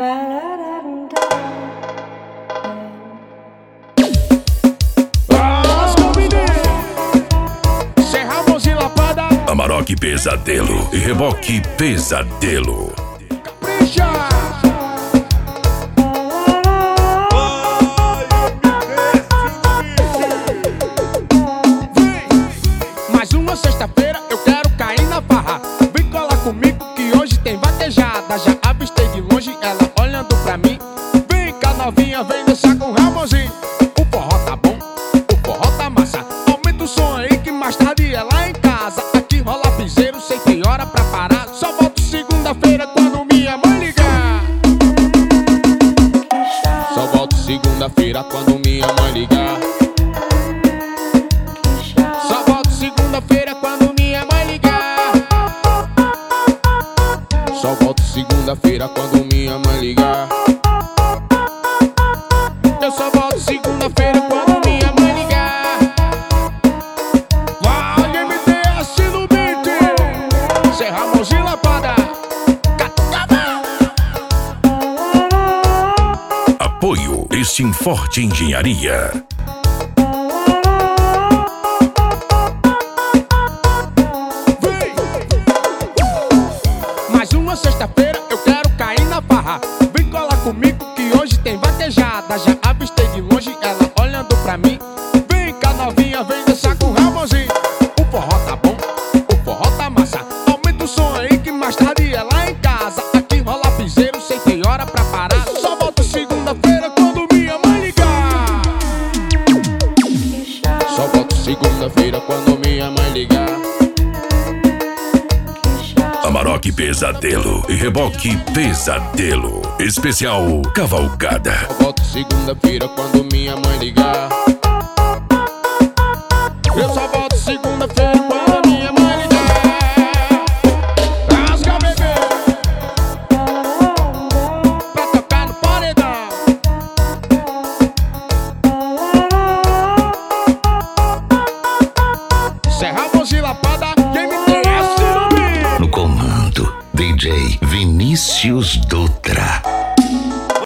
Amarok Pesadelo e Reboque Pesadelo. Capricha! Mais uma sexta-feira eu quero cair na farra. Vem colar comigo que hoje tem vaquejada. Já avistei de longe ela olhando pra mim. Vem cá novinha, vem dançar com o Ramonzinho. O forró tá bom, o forró tá massa. Aumenta o som aí que mais tarde é lá em casa. Aqui rola piseiro, sei que tem hora pra parar. Só volto segunda-feira quando minha mãe ligar. Só volto segunda-feira quando minha mãe ligar. Só volto segunda-feira quando minha mãe ligar. Só volto segunda-feira quando minha mãe ligar. Eu só volto segunda-feira quando minha mãe ligar. Vai MTS no beat, Zé Ramonzinho Lapada. Apoio Estinforte Engenharia. Mais uma sexta-feira eu quero cair na farra. Vem colar comigo que hoje tem vaquejada. Já avistei de longe ela olhando pra mim. Vem cá novinha, vem dançar com o Ramonzinho. O forró tá bom, o forró tá massa. Aumenta o som aí que mais tarde é lá em casa. Aqui rola piseiro, sei que tem hora pra parar. Só volto segunda-feira quando minha mãe ligar. Só volto segunda-feira quando minha mãe ligar. Amarok Pesadelo e Reboque Pesadelo. Especial Cavalgada. Só volto segunda-feira quando minha mãe ligar. Eu só volto segunda-feira quando minha mãe ligar. Rasga, bebê, pra tocar no paredão. Zé Ramonzinho Lapada, quem me conhece no beat. No comando, DJ Vinícius Dutra.